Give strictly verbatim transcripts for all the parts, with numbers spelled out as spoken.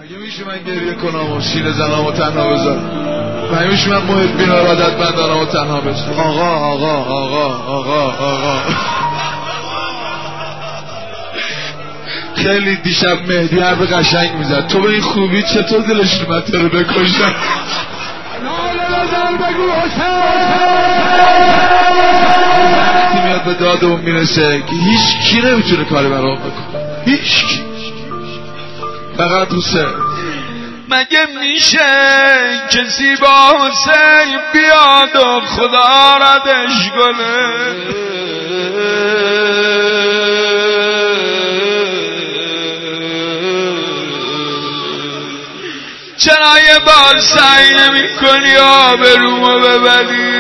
مگه میشه من گریه کنم و شیر زنم و تنها بذارم؟ مگه میشه من محبین و ارادتمندانم و تنها بذارم؟ آقا آقا آقا آقا آقا خیلی دیشب مهدی حرف قشنگ میزد. تو به این خوبی چطور دلش اومد تو رو بکشن؟ ناله نزن بگو حسین میاد به داد اون میرسه که هیچ کی نمیتونه کاری برام بکنه، هیچ کی، فقط حسین. مگه میشه کسی با حسین بیاد و خدا ردش کنه؟ چرا یه بار سعی نمی کنی آبرومو ببری؟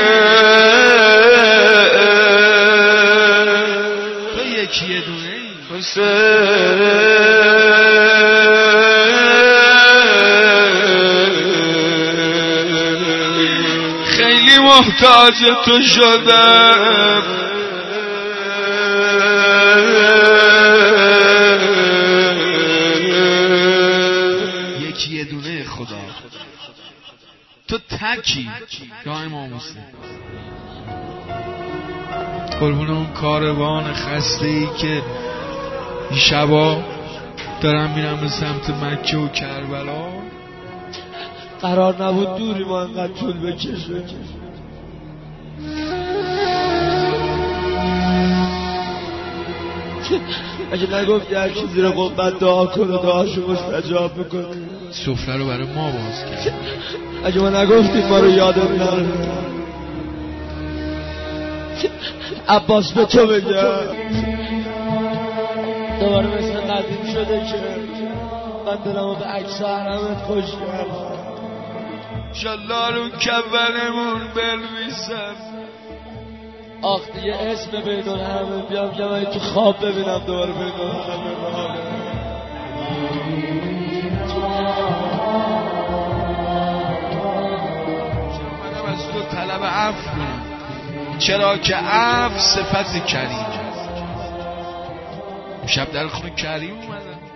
تو یکی یه دونه ای خیلی محتاج تو شدم، یکی یه دونه خدا. تو تکی یا امام حسین؟ قربون اون کاروان خسته ای که این شبا دارم میرم به سمت مکه و کربلا. قرار نبود دوری ما انقدر طول بکشه. اگه نگفتی هر کی زیر قبت دعا کنه دعاشو مستجاب میکنه. سفره رو برای ما باز کرد. اگه ما نگفتیم ما رو یادم نره. عباس به تو بگم دوباره مثل قدیم شده که من دلمو به عکس حرمت خوش کردم. انشالله رو کولمون بنویسم. آخ دیگه اسم بیدون همه بیام که من تو خواب ببینم دوباره بیدون همه منم از تو طلب عفو کنم، چرا که عفو صفت کریم. شب در خونه کریم اومدم